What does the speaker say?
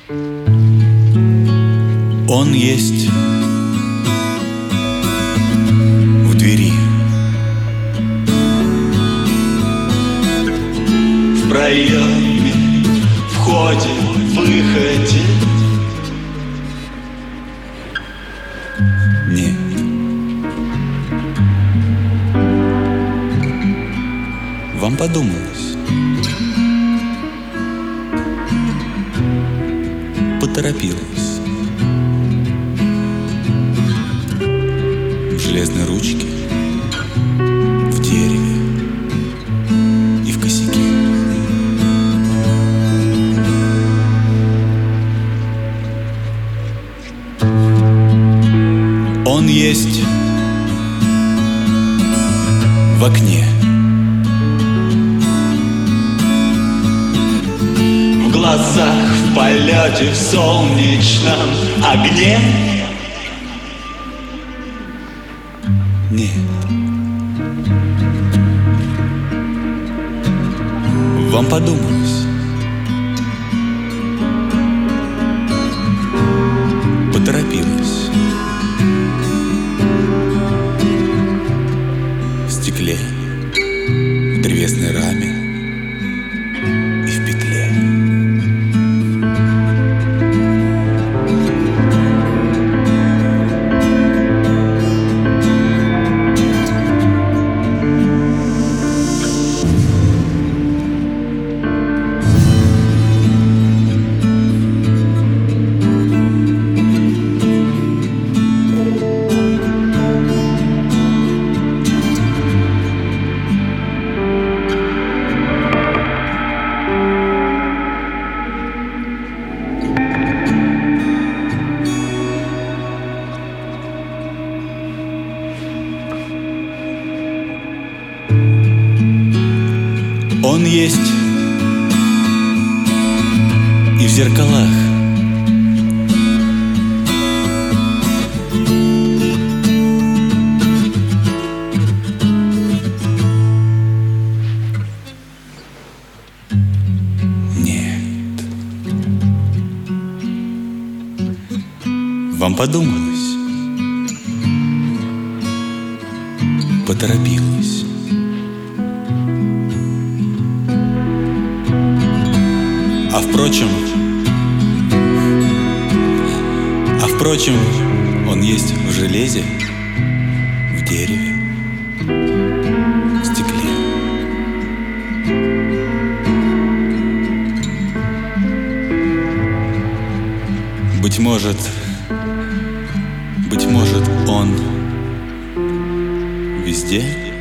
Он есть в двери, в проеме, входе, выходе. нет. Вам подумалось, поторопилась в железной ручке, в дереве и в косяке. Он есть в окне, В глазах, в полете, в солнечном огне. нет. Вам подумалось, поторопилась в стекле, в древесной раме и в петле. Он есть и в зеркалах, нет. Вам подумалось, поторопилась. Впрочем, он есть в железе, в дереве, в стекле. Быть может, он везде.